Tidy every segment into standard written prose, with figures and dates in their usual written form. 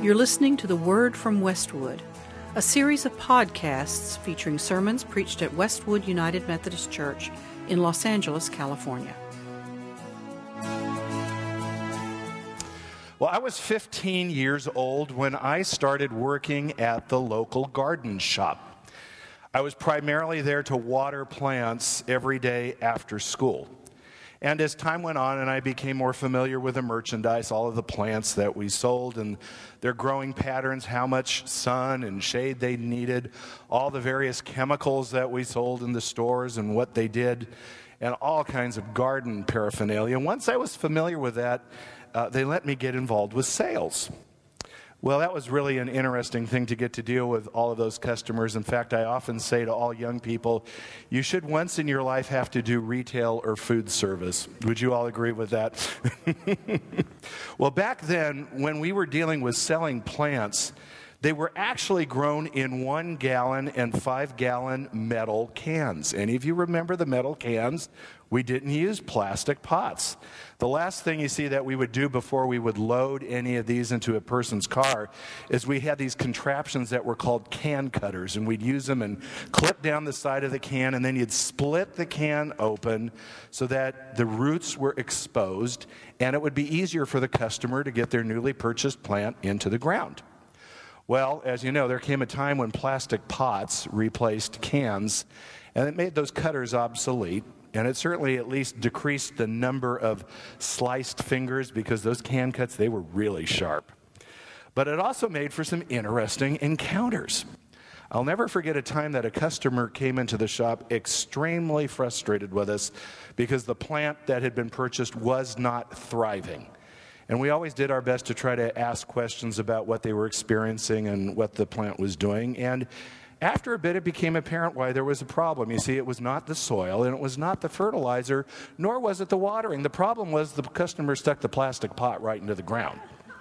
You're listening to The Word from Westwood, a series of podcasts featuring sermons preached at Westwood United Methodist Church in Los Angeles, California. Well, I was 15 years old when I started working at the local garden shop. I was primarily there to water plants every day after school. And as time went on and I became more familiar with the merchandise, all of the plants that we sold and their growing patterns, how much sun and shade they needed, all the various chemicals that we sold in the stores and what they did, and all kinds of garden paraphernalia. Once I was familiar with that, they let me get involved with sales. Well, that was really an interesting thing to get to deal with all of those customers. In fact, I often say to all young people, you should once in your life have to do retail or food service. Would you all agree with that? Well, back then, when we were dealing with selling plants, they were actually grown in 1 gallon and 5-gallon metal cans. Any of you remember the metal cans? We didn't use plastic pots. The last thing you see that we would do before we would load any of these into a person's car is we had these contraptions that were called can cutters, and we'd use them and clip down the side of the can, and then you'd split the can open so that the roots were exposed, and it would be easier for the customer to get their newly purchased plant into the ground. Well, as you know, there came a time when plastic pots replaced cans, and it made those cutters obsolete. And it certainly at least decreased the number of sliced fingers because those can cuts, they were really sharp. But it also made for some interesting encounters. I'll never forget a time that a customer came into the shop extremely frustrated with us because the plant that had been purchased was not thriving. And we always did our best to try to ask questions about what they were experiencing and what the plant was doing. And after a bit, it became apparent why there was a problem. You see, it was not the soil, and it was not the fertilizer, nor was it the watering. The problem was the customer stuck the plastic pot right into the ground.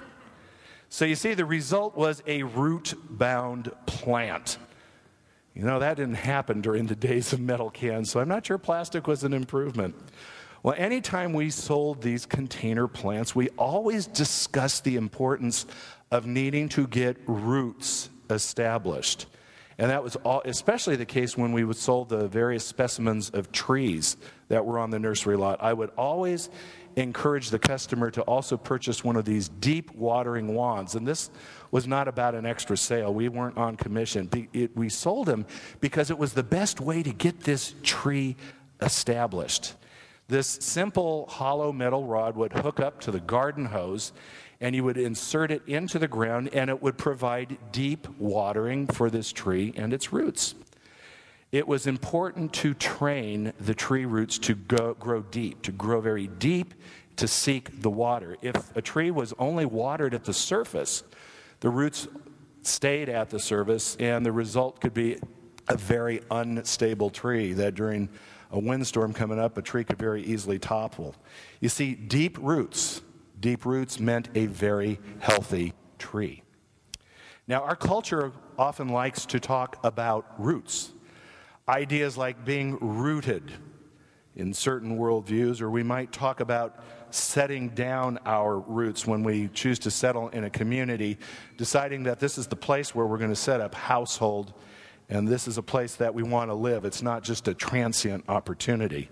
So you see, the result was a root-bound plant. You know, that didn't happen during the days of metal cans, so I'm not sure plastic was an improvement. Well, anytime we sold these container plants, we always discussed the importance of needing to get roots established. And that was especially the case when we would sold the various specimens of trees that were on the nursery lot. I would always encourage the customer to also purchase one of these deep watering wands. And this was not about an extra sale. We weren't on commission. We sold them because it was the best way to get this tree established. This simple hollow metal rod would hook up to the garden hose, and you would insert it into the ground, and it would provide deep watering for this tree and its roots. It was important to train the tree roots to grow deep, to grow very deep, to seek the water. If a tree was only watered at the surface, the roots stayed at the surface, and the result could be a very unstable tree that during a windstorm coming up, a tree could very easily topple. You see, deep roots meant a very healthy tree. Now, our culture often likes to talk about roots. Ideas like being rooted in certain worldviews, or we might talk about setting down our roots when we choose to settle in a community, deciding that this is the place where we're going to set up household, and this is a place that we want to live. It's not just a transient opportunity.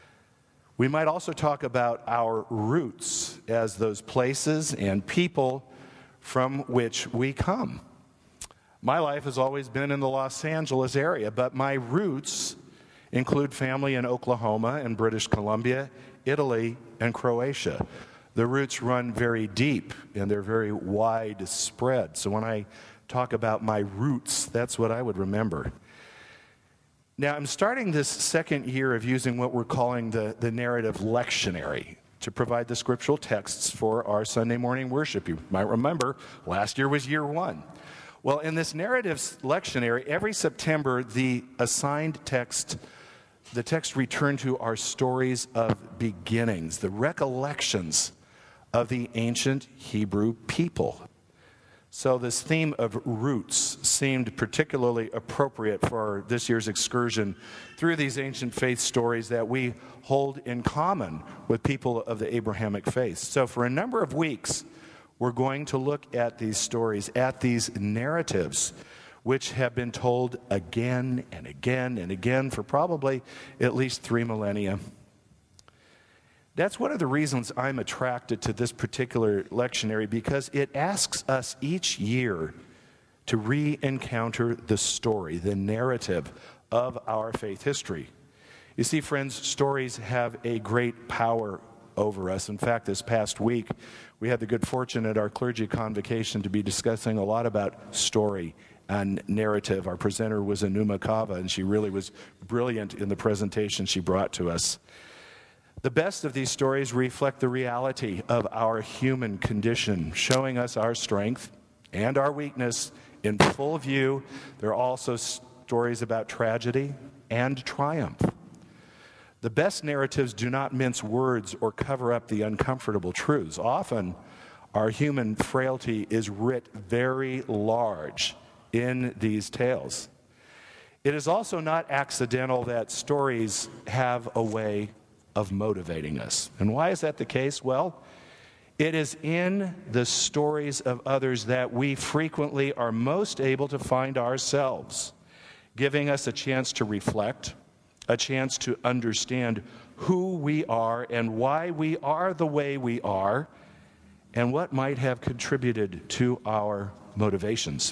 We might also talk about our roots as those places and people from which we come. My life has always been in the Los Angeles area, but my roots include family in Oklahoma and British Columbia, Italy, and Croatia. The roots run very deep and they're very widespread. So when I talk about my roots, that's what I would remember. Now, I'm starting this second year of using what we're calling the narrative lectionary to provide the scriptural texts for our Sunday morning worship. You might remember last year was year 1. Well, in this narrative lectionary, every September, the assigned text, the text returned to our stories of beginnings, the recollections of the ancient Hebrew people. So this theme of roots seemed particularly appropriate for this year's excursion through these ancient faith stories that we hold in common with people of the Abrahamic faith. So for a number of weeks, We're going to look at these stories, at these narratives, which have been told again and again and again for probably at least 3 millennia. That's one of the reasons I'm attracted to this particular lectionary, because it asks us each year to re-encounter the story, the narrative of our faith history. You see, friends, stories have a great power over us. In fact, this past week, we had the good fortune at our clergy convocation to be discussing a lot about story and narrative. Our presenter was Anuma Kava, and she really was brilliant in the presentation she brought to us. The best of these stories reflect the reality of our human condition, showing us our strength and our weakness in full view. There are also stories about tragedy and triumph. The best narratives do not mince words or cover up the uncomfortable truths. Often, our human frailty is writ very large in these tales. It is also not accidental that stories have a way of motivating us. And why is that the case? Well, it is in the stories of others that we frequently are most able to find ourselves, giving us a chance to reflect, a chance to understand who we are and why we are the way we are, and what might have contributed to our motivations.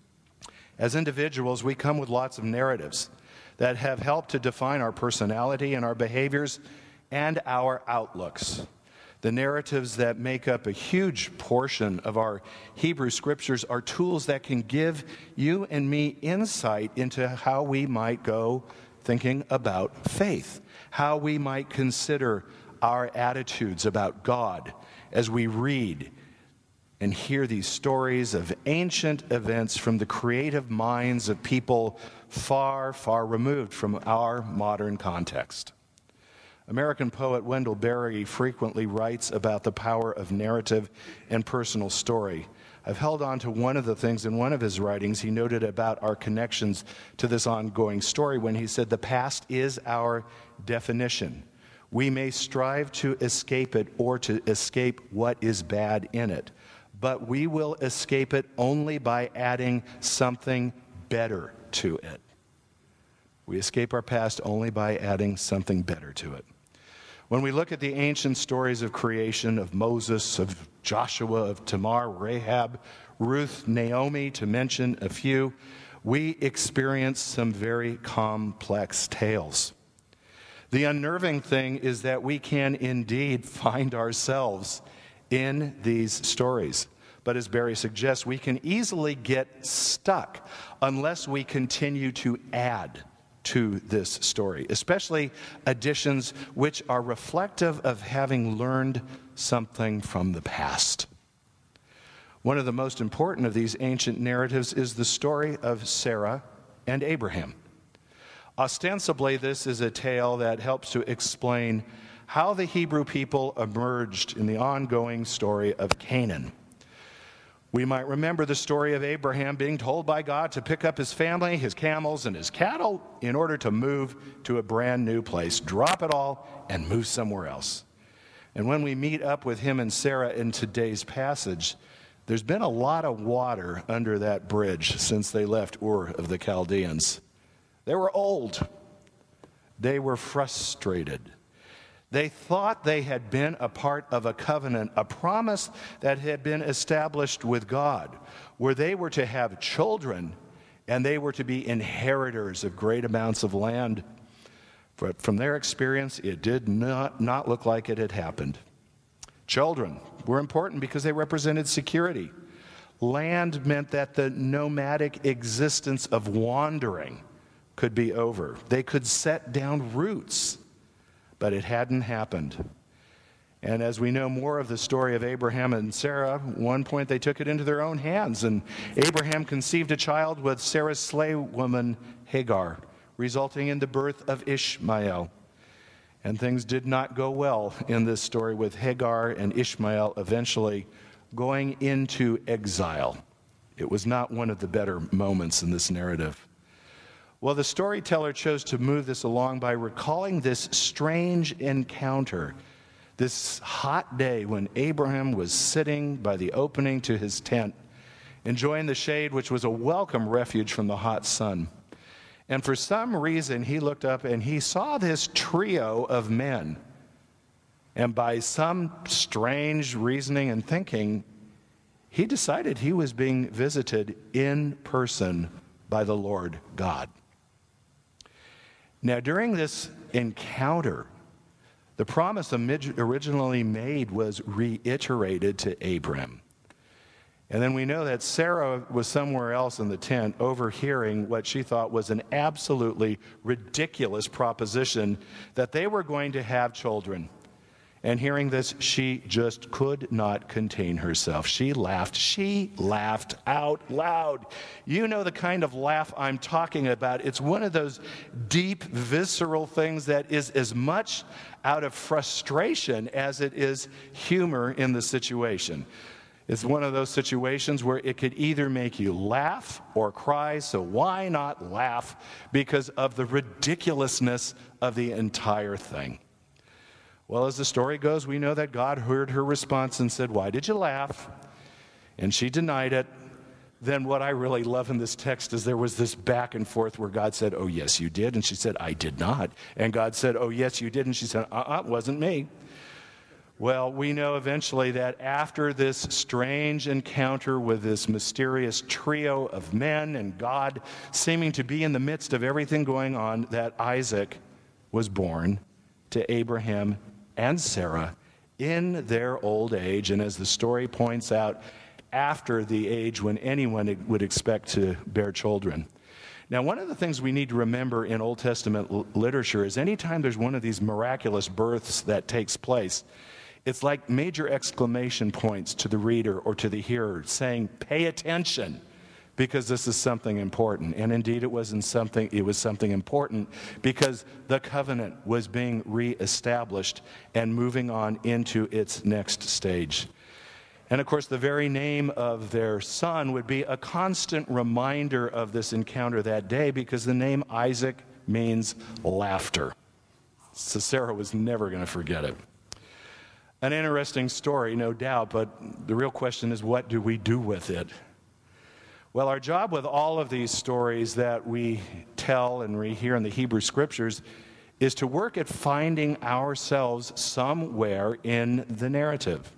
As individuals, we come with lots of narratives that have helped to define our personality and our behaviors and our outlooks. The narratives that make up a huge portion of our Hebrew Scriptures are tools that can give you and me insight into how we might go thinking about faith, how we might consider our attitudes about God as we read and hear these stories of ancient events from the creative minds of people far, far removed from our modern context. American poet Wendell Berry frequently writes about the power of narrative and personal story. I've held on to one of the things in one of his writings he noted about our connections to this ongoing story when he said, "The past is our definition. We may strive to escape it or to escape what is bad in it, but we will escape it only by adding something better to it." We escape our past only by adding something better to it. When we look at the ancient stories of creation, of Moses, of Joshua, of Tamar, Rahab, Ruth, Naomi, to mention a few, we experience some very complex tales. The unnerving thing is that we can indeed find ourselves in these stories. But as Barry suggests, we can easily get stuck unless we continue to add to this story, especially additions which are reflective of having learned something from the past. One of the most important of these ancient narratives is the story of Sarah and Abraham. Ostensibly, this is a tale that helps to explain how the Hebrew people emerged in the ongoing story of Canaan. We might remember the story of Abraham being told by God to pick up his family, his camels, and his cattle in order to move to a brand new place, drop it all, and move somewhere else. And when we meet up with him and Sarah in today's passage, there's been a lot of water under that bridge since they left Ur of the Chaldeans. They were old. They were frustrated. They thought they had been a part of a covenant, a promise that had been established with God, where they were to have children and they were to be inheritors of great amounts of land. But from their experience, it did not look like it had happened. Children were important because they represented security. Land meant that the nomadic existence of wandering could be over. They could set down roots. But it hadn't happened. And as we know more of the story of Abraham and Sarah, at one point they took it into their own hands, and Abraham conceived a child with Sarah's slave woman Hagar, resulting in the birth of Ishmael. And things did not go well in this story, with Hagar and Ishmael eventually going into exile. It was not one of the better moments in this narrative. Well, the storyteller chose to move this along by recalling this strange encounter this hot day when Abraham was sitting by the opening to his tent, enjoying the shade, which was a welcome refuge from the hot sun. And for some reason, he looked up and he saw this trio of men. And by some strange reasoning and thinking, he decided he was being visited in person by the Lord God. Now, during this encounter, the promise originally made was reiterated to Abram. And then we know that Sarah was somewhere else in the tent overhearing what she thought was an absolutely ridiculous proposition that they were going to have children. And hearing this, she just could not contain herself. She laughed. She laughed out loud. You know the kind of laugh I'm talking about. It's one of those deep, visceral things that is as much out of frustration as it is humor in the situation. It's one of those situations where it could either make you laugh or cry, so why not laugh because of the ridiculousness of the entire thing? Well, as the story goes, we know that God heard her response and said, "Why did you laugh?" And she denied it. Then what I really love in this text is there was this back and forth where God said, "Oh, yes, you did." And she said, "I did not." And God said, "Oh, yes, you did." And she said, "It wasn't me." Well, we know eventually that after this strange encounter with this mysterious trio of men and God seeming to be in the midst of everything going on, that Isaac was born to Abraham and Sarah in their old age, and as the story points out, after the age when anyone would expect to bear children. Now, one of the things we need to remember in Old Testament literature is anytime there's one of these miraculous births that takes place, it's like major exclamation points to the reader or to the hearer saying, "Pay attention, because this is something important." And indeed it was something important because the covenant was being reestablished and moving on into its next stage. And of course, the very name of their son would be a constant reminder of this encounter that day, because the name Isaac means laughter. So Sarah was never going to forget it. An interesting story, no doubt, but the real question is, what do we do with it? Well, our job with all of these stories that we tell and we hear in the Hebrew Scriptures is to work at finding ourselves somewhere in the narrative.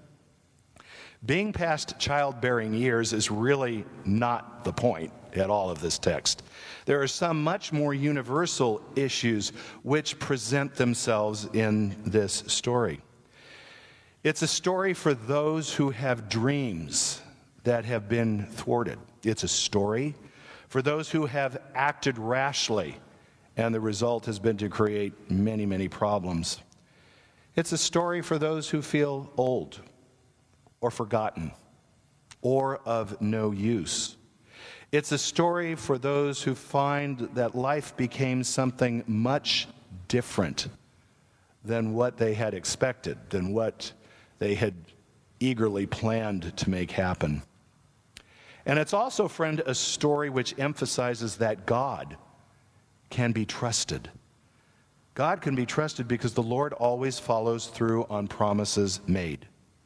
Being past childbearing years is really not the point at all of this text. There are some much more universal issues which present themselves in this story. It's a story for those who have dreams that have been thwarted. It's a story for those who have acted rashly, and the result has been to create many, many problems. It's a story for those who feel old or forgotten or of no use. It's a story for those who find that life became something much different than what they had expected, than what they had eagerly planned to make happen. And it's also, friend, a story which emphasizes that God can be trusted. God can be trusted because the Lord always follows through on promises made.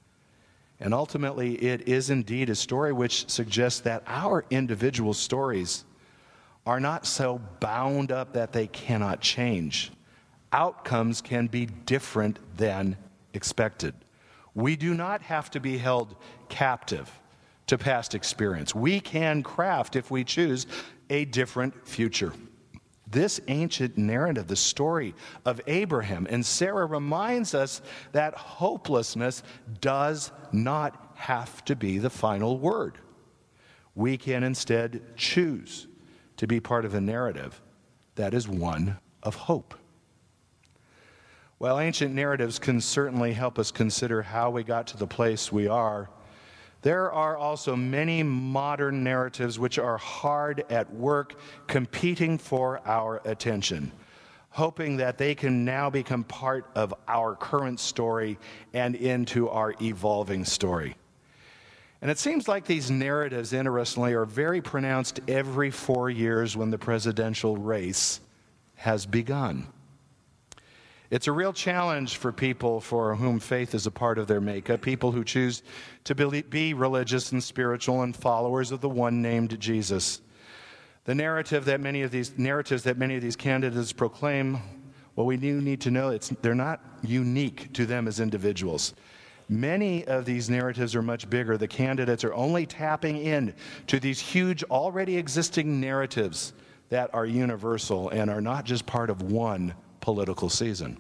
And ultimately, it is indeed a story which suggests that our individual stories are not so bound up that they cannot change. Outcomes can be different than expected. We do not have to be held captive to past experience. We can craft, if we choose, a different future. This ancient narrative, the story of Abraham and Sarah, reminds us that hopelessness does not have to be the final word. We can instead choose to be part of a narrative that is one of hope. While ancient narratives can certainly help us consider how we got to the place we are, there are also many modern narratives which are hard at work competing for our attention, hoping that they can now become part of our current story and into our evolving story. And it seems like these narratives, interestingly, are very pronounced every 4 years when the presidential race has begun. It's a real challenge for people for whom faith is a part of their makeup, people who choose to be religious and spiritual and followers of the one named Jesus. The narrative that many of these candidates proclaim, well, we do need to know they're not unique to them as individuals. Many of these narratives are much bigger. The candidates are only tapping in to these huge, already existing narratives that are universal and are not just part of one political season.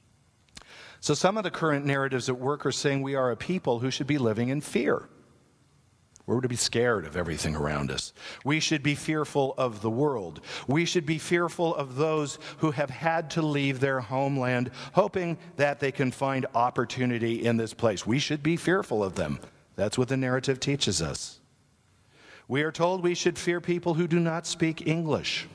So some of the current narratives at work are saying we are a people who should be living in fear. We're to be scared of everything around us. We should be fearful of the world. We should be fearful of those who have had to leave their homeland, hoping that they can find opportunity in this place. We should be fearful of them. That's what the narrative teaches us. We are told we should fear people who do not speak English,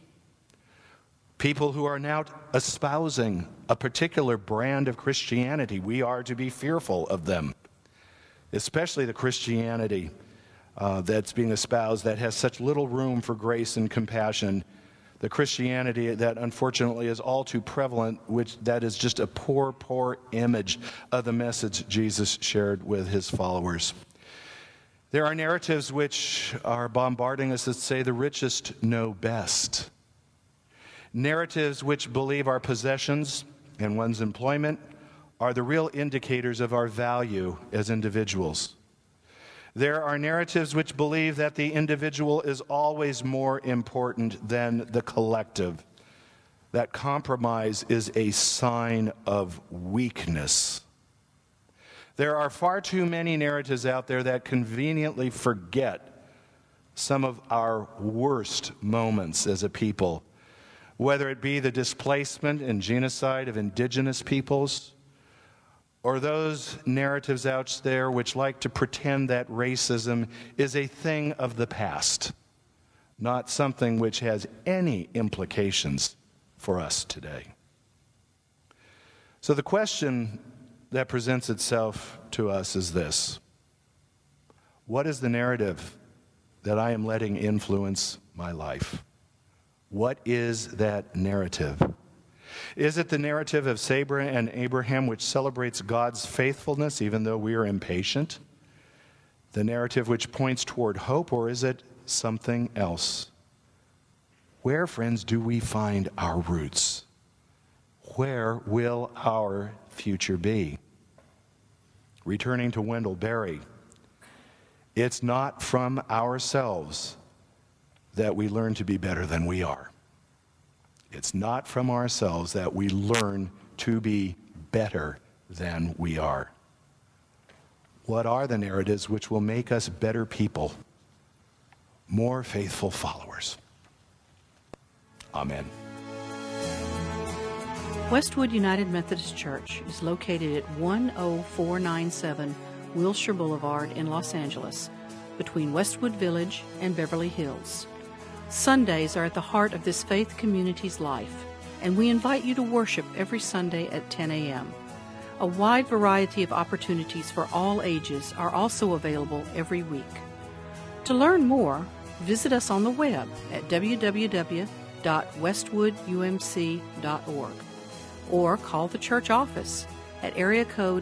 people who are now espousing a particular brand of Christianity. We are to be fearful of them, especially the Christianity that's being espoused that has such little room for grace and compassion. The Christianity that unfortunately is all too prevalent, that is just a poor, poor image of the message Jesus shared with his followers. There are narratives which are bombarding us that say the richest know best. Narratives which believe our possessions and one's employment are the real indicators of our value as individuals. There are narratives which believe that the individual is always more important than the collective, that compromise is a sign of weakness. There are far too many narratives out there that conveniently forget some of our worst moments as a people, whether it be the displacement and genocide of indigenous peoples, or those narratives out there which like to pretend that racism is a thing of the past, not something which has any implications for us today. So the question that presents itself to us is this: what is the narrative that I am letting influence my life? What is that narrative? Is it the narrative of Sarah and Abraham, which celebrates God's faithfulness even though we are impatient? The narrative which points toward hope, or is it something else? Where, friends, do we find our roots? Where will our future be? Returning to Wendell Berry, it's not from ourselves that we learn to be better than we are. It's not from ourselves that we learn to be better than we are. What are the narratives which will make us better people, more faithful followers? Amen. Westwood United Methodist Church is located at 10497 Wilshire Boulevard in Los Angeles, between Westwood Village and Beverly Hills. Sundays are at the heart of this faith community's life, and we invite you to worship every Sunday at 10 a.m. A wide variety of opportunities for all ages are also available every week. To learn more, visit us on the web at www.westwoodumc.org or call the church office at area code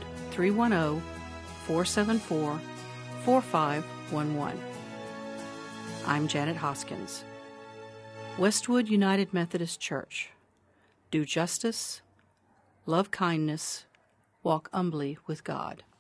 310-474-4511. I'm Janet Hoskins. Westwood United Methodist Church. Do justice, love kindness, walk humbly with God.